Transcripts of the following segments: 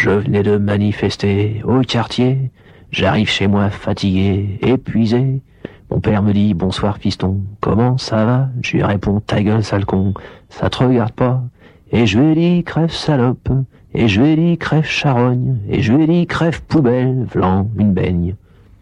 Je venais de manifester au quartier. J'arrive chez moi fatigué, épuisé. Mon père me dit bonsoir fiston, comment ça va? Je lui réponds ta gueule sale con, ça te regarde pas. Et je lui ai dit crève salope, et je lui ai dit crève charogne, et je lui ai dit crève poubelle, v'lan une baigne.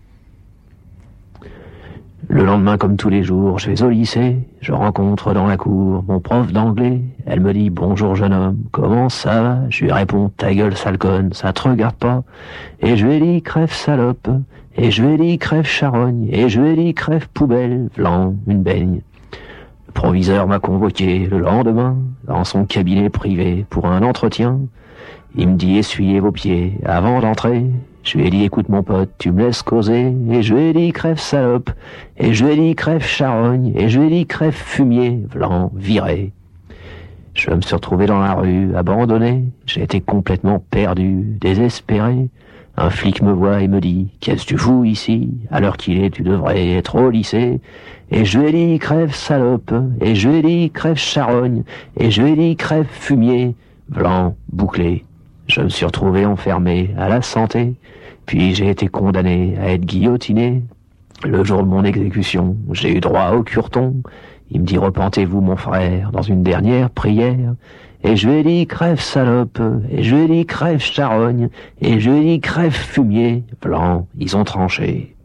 Le lendemain, comme tous les jours, je vais au lycée, je rencontre dans la cour mon prof d'anglais. Elle me dit bonjour jeune homme, comment ça va? Je lui réponds ta gueule sale conne, ça te regarde pas. Et je lui ai dit crève salope, et je lui ai dit crève charogne, et je lui ai dit crève poubelle, v'lan une baigne. Le proviseur m'a convoqué le lendemain dans son cabinet privé pour un entretien. Il me dit essuyez vos pieds avant d'entrer. Je lui ai dit écoute mon pote, tu me laisses causer. Et je lui ai dit crève salope, et je lui ai dit crève charogne, et je lui ai dit crève fumier, v'lan viré. Je me suis retrouvé dans la rue, abandonné. J'ai été complètement perdu, désespéré. Un flic me voit et me dit « Qu'est-ce que tu fous ici? À l'heure qu'il est, tu devrais être au lycée. » Et je lui ai dit « Crève salope » et je lui ai dit « Crève charogne » et je lui ai dit « Crève fumier » blanc, bouclé. Je me suis retrouvé enfermé à la santé, puis j'ai été condamné à être guillotiné. Le jour de mon exécution, j'ai eu droit au cureton. Il me dit « Repentez-vous, mon frère, dans une dernière prière. » Et je lui ai dit « Crève salope » et je lui ai dit « Crève charogne » et je lui ai dit « Crève fumier » blanc, ils ont tranché.